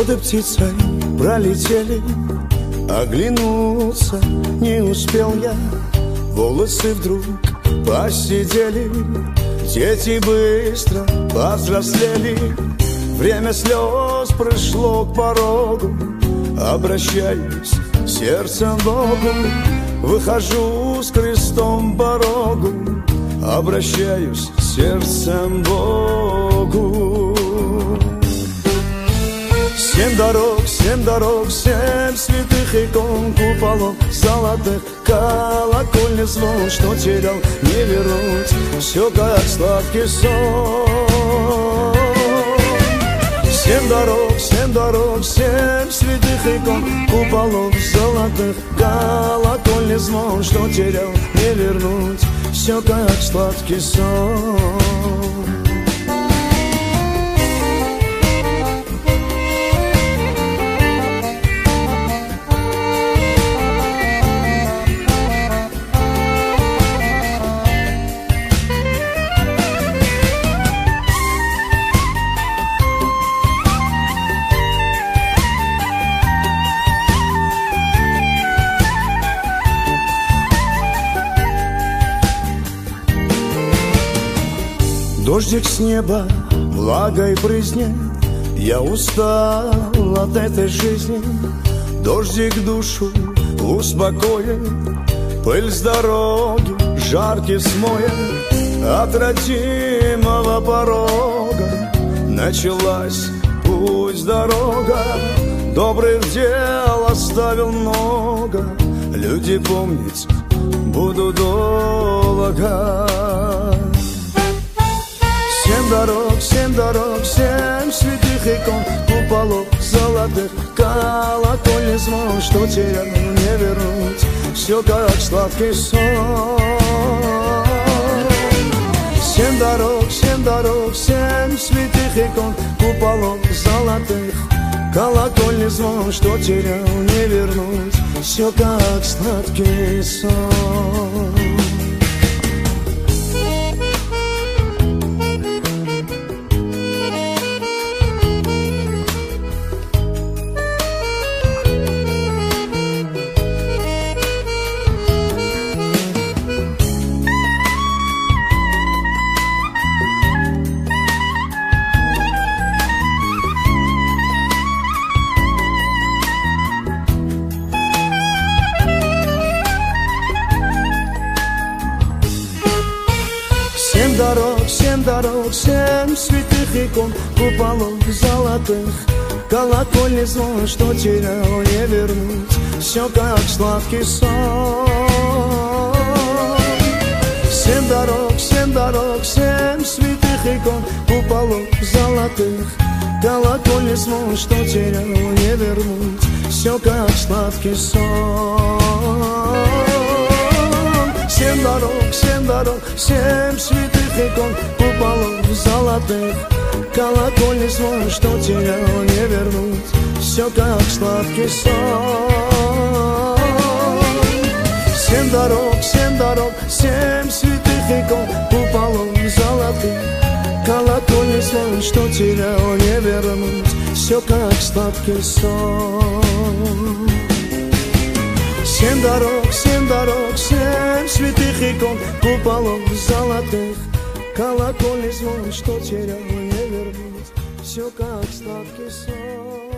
Годы птицей пролетели, оглянуться не успел я. Волосы вдруг посидели, дети быстро повзрослели. Время слез пришло к порогу, обращаюсь сердцем к Богу. Выхожу с крестом к порогу, обращаюсь сердцем к Богу. Семь дорог, семь святых икон, куполов золотых, колокольный звон, что терял, не вернуть, все как сладкий сон. Семь дорог, семь святых икон, куполов золотых, колокольный звон, что терял, не вернуть, все как сладкий сон. Дождик с неба, влагой брызнет, я устал от этой жизни. Дождик душу успокоит, пыль с дороги жаркий смоет. От родимого порога началась путь-дорога. Добрых дел оставил много, люди помнить буду долго. Семь дорог, семь святых икон, куполов золотых, колокольный звон, что терял, не вернуть, все как сладкий сон. Семь дорог, семь святых икон, куполов золотых, колокольный звон, что терял, не вернуть, все как сладкий сон. Семь дорог, семь святых икон, куполов золотых, колокольный звон, что терял, не вернуть, все как сладкий сон. Семь дорог, семь святых икон, куполов золотых, колокольный звон, что терял, не вернуть, все как сладкий сон. Семь дорог, семь святых икон, куполов золотых, колокольный звон, что терял, не вернуть, все как сладкий сон. Семь дорог, семь святых икон, куполов золотых, колокольный звон, что терял, не вернуть, все как сладкий сон. Семь дорог, семь святых икон, куполов золотых, колокольный звон, что терял, не вернуть, все как сладкий сон.